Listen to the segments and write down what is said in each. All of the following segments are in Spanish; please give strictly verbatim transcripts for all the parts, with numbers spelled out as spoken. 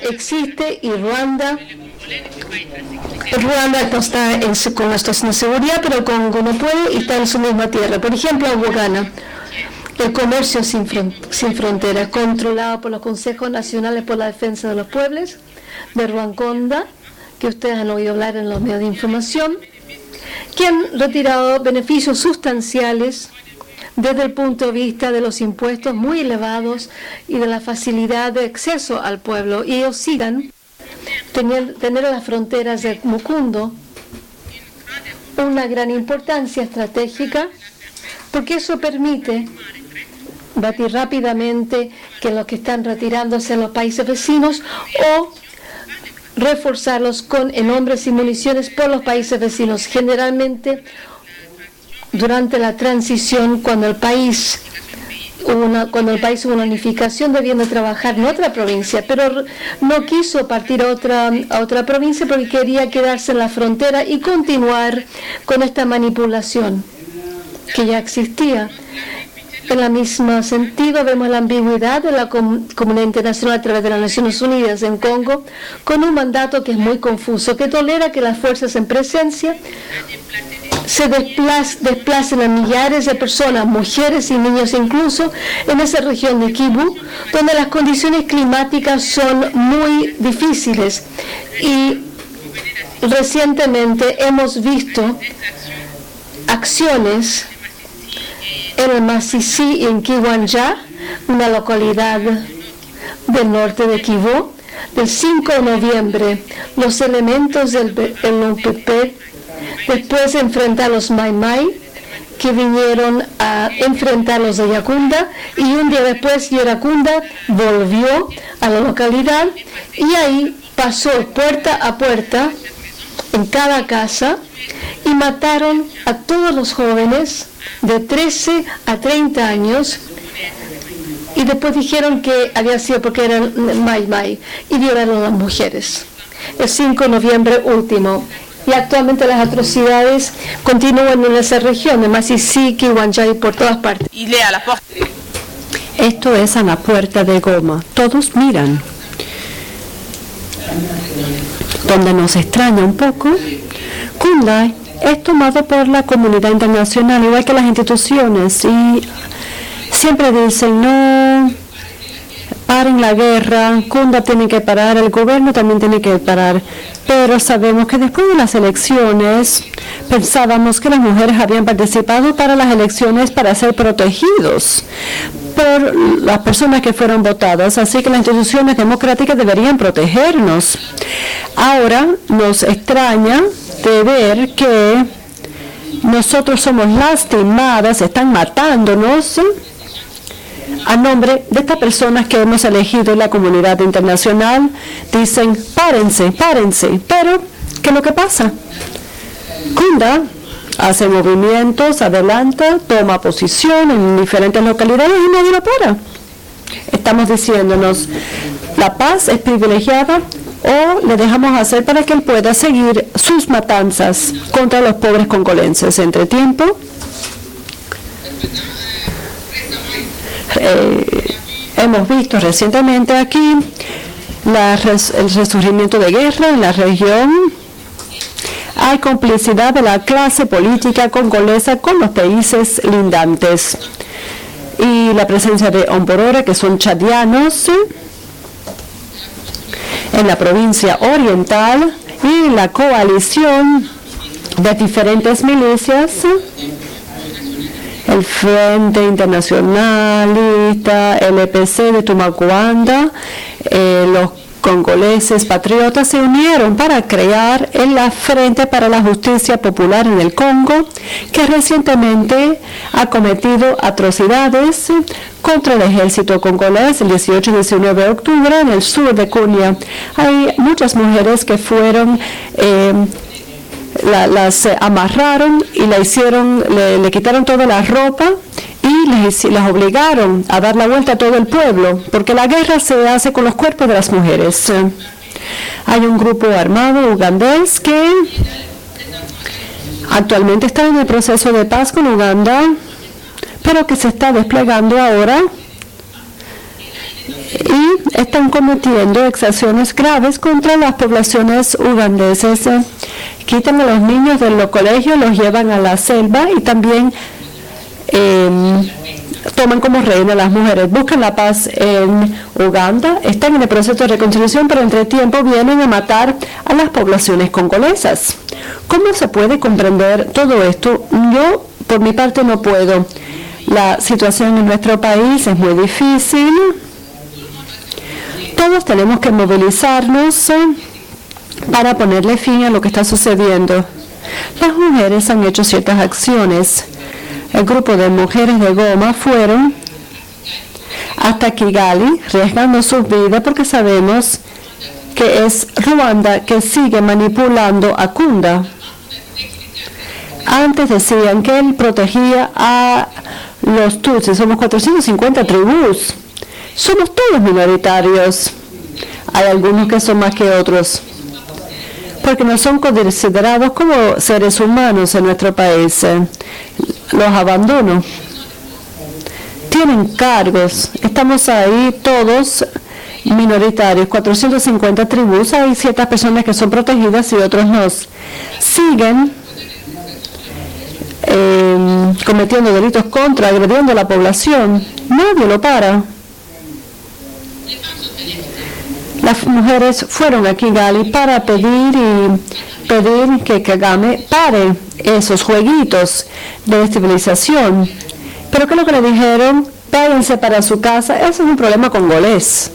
existe y Ruanda, Ruanda no está en, con una situación de seguridad, pero Congo no puede y está en su misma tierra. Por ejemplo, Uganda, el comercio sin, front, sin fronteras, controlado por los Consejos Nacionales por la Defensa de los Pueblos de Rwanda, que ustedes han oído hablar en los medios de información, que han retirado beneficios sustanciales desde el punto de vista de los impuestos muy elevados y de la facilidad de acceso al pueblo. Y ellos sigan tener, tener las fronteras de Mukundo una gran importancia estratégica, porque eso permite batir rápidamente que los que están retirándose a los países vecinos o reforzarlos con en hombres y municiones por los países vecinos. Generalmente, durante la transición, cuando el país hubo una, cuando el país hubo una unificación, debían de trabajar en otra provincia, pero no quiso partir a otra, a otra provincia porque quería quedarse en la frontera y continuar con esta manipulación que ya existía. En el mismo sentido, vemos la ambigüedad de la com comunidad internacional a través de las Naciones Unidas en Congo, con un mandato que es muy confuso, que tolera que las fuerzas en presencia se desplacen, desplacen a millares de personas, mujeres y niños incluso, en esa región de Kivu, donde las condiciones climáticas son muy difíciles. Y recientemente hemos visto acciones en el Masisi y en Kiwanja, una localidad del norte de Kivu. Del cinco de noviembre, los elementos del N P P, después de enfrentar a los Mai Mai, que vinieron a enfrentar a los de Yakunda, y un día después Yakunda volvió a la localidad y ahí pasó puerta a puerta en cada casa y mataron a todos los jóvenes de trece a treinta años, y después dijeron que había sido porque eran Mai Mai y violaron a las mujeres. El cinco de noviembre último. Y actualmente las atrocidades continúan en esa región, de Masisi, Kiwanja y por todas partes. Esto es a la puerta de Goma. Todos miran. Donde nos extraña un poco, Kundai es tomado por la comunidad internacional, igual que las instituciones, y siempre dicen, no, paren la guerra, Kunda tiene que parar, el gobierno también tiene que parar. Pero sabemos que después de las elecciones, pensábamos que las mujeres habían participado para las elecciones para ser protegidos por las personas que fueron votadas, así que las instituciones democráticas deberían protegernos. Ahora nos extraña de ver que nosotros somos lastimadas, están matándonos a nombre de estas personas que hemos elegido en la comunidad internacional. Dicen, párense, párense. Pero, ¿qué es lo que pasa? Kunda hace movimientos, adelanta, toma posición en diferentes localidades y nadie lo para. Estamos diciéndonos, la paz es privilegiada o le dejamos hacer para que él pueda seguir sus matanzas contra los pobres congolenses. Entre tiempo, eh, hemos visto recientemente aquí la res, el resurgimiento de guerra en la región. Hay complicidad de la clase política congolesa con los países lindantes y la presencia de Omborora, que son chadianos, en la provincia oriental, y la coalición de diferentes milicias, el Frente Internacionalista, el E P C de Tumacuanda, eh, los congoleses patriotas se unieron para crear el Frente para la Justicia Popular en el Congo, que recientemente ha cometido atrocidades contra el ejército congolés el dieciocho y diecinueve de octubre en el sur de Kunia. Hay muchas mujeres que fueron, eh, la, las amarraron y la hicieron, le, le quitaron toda la ropa y les, les obligaron a dar la vuelta a todo el pueblo, porque la guerra se hace con los cuerpos de las mujeres. Hay un grupo armado ugandés que actualmente está en el proceso de paz con Uganda, pero que se está desplegando ahora y están cometiendo exacciones graves contra las poblaciones ugandesas. Quitan a los niños de los colegios, los llevan a la selva y también eh, toman como reina a las mujeres. Buscan la paz en Uganda, están en el proceso de reconciliación, pero entre tiempo vienen a matar a las poblaciones congolesas. ¿Cómo se puede comprender todo esto? Yo, por mi parte, no puedo. La situación en nuestro país es muy difícil. Todos tenemos que movilizarnos eh, para ponerle fin a lo que está sucediendo. Las mujeres han hecho ciertas acciones. El grupo de mujeres de Goma fueron hasta Kigali, arriesgando sus vidas porque sabemos que es Ruanda que sigue manipulando a Kunda. Antes decían que él protegía a los Tutsis. Somos cuatrocientas cincuenta tribus. Somos todos minoritarios. Hay algunos que son más que otros, porque no son considerados como seres humanos en nuestro país. Los abandono. Tienen cargos. Estamos ahí todos minoritarios. cuatrocientas cincuenta tribus. Hay ciertas personas que son protegidas y otros no. Siguen eh, cometiendo delitos contra, agrediendo a la población. Nadie lo para. Las mujeres fueron a Kigali para pedir y pedir que Kagame pare esos jueguitos de destabilización. Pero ¿qué es lo que le dijeron? Váyanse para su casa. Ese es un problema congolés.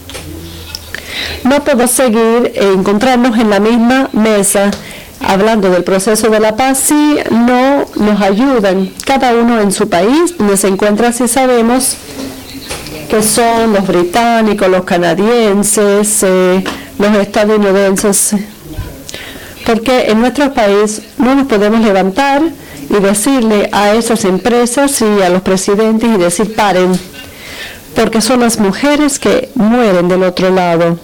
No podemos seguir e encontrarnos en la misma mesa hablando del proceso de la paz si no nos ayudan. Cada uno en su país donde se encuentra, si sabemos que son los británicos, los canadienses, eh, los estadounidenses, porque en nuestro país no nos podemos levantar y decirle a esas empresas y a los presidentes y decir paren, porque son las mujeres que mueren del otro lado.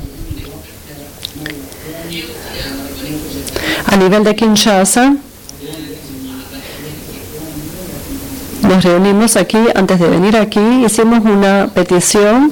A nivel de Kinshasa, nos reunimos aquí, antes de venir aquí, hicimos una petición,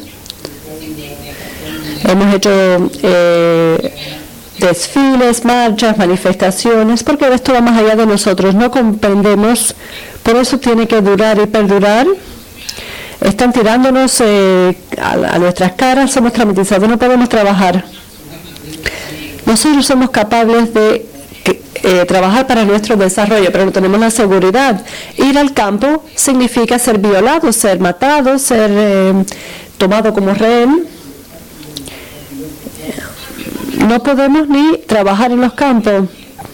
hemos hecho eh, desfiles, marchas, manifestaciones, porque esto va más allá de nosotros, no comprendemos, por eso tiene que durar y perdurar. Están tirándonos eh, a, a nuestras caras, somos traumatizados, no podemos trabajar. Nosotros somos capaces de Eh, trabajar para nuestro desarrollo, pero no tenemos la seguridad. Ir al campo significa ser violado, ser matado, ser eh, tomado como rehén. No podemos ni trabajar en los campos.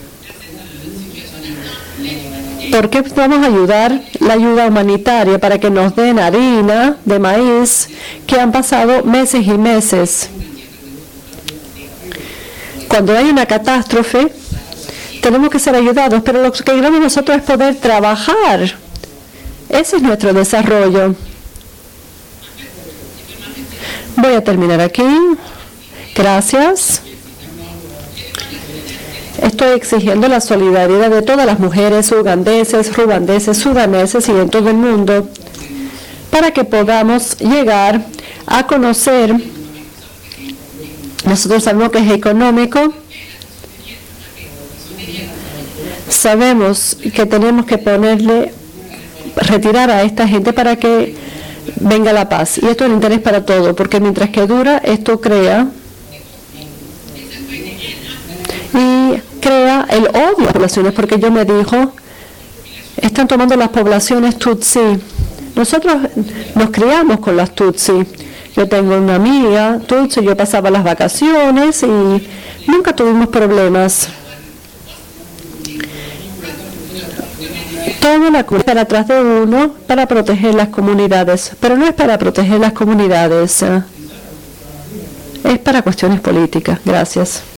¿Por qué vamos a ayudar la ayuda humanitaria para que nos den harina de maíz que han pasado meses y meses? Cuando hay una catástrofe, tenemos que ser ayudados, pero lo que queremos nosotros es poder trabajar. Ese es nuestro desarrollo. Voy a terminar aquí. Gracias. Estoy exigiendo la solidaridad de todas las mujeres ugandeses, ruandeses, sudaneses y en todo el mundo para que podamos llegar a conocer. Nosotros sabemos que es económico. Sabemos que tenemos que ponerle, retirar a esta gente para que venga la paz. Y esto es el interés para todo, porque mientras que dura, esto crea y crea el odio a las poblaciones, porque yo me dijo, están tomando las poblaciones Tutsi. Nosotros nos criamos con las Tutsi. Yo tengo una amiga Tutsi, yo pasaba las vacaciones y nunca tuvimos problemas. Toda la comunidad para atrás de uno para proteger las comunidades, pero no es para proteger las comunidades, es para cuestiones políticas. Gracias.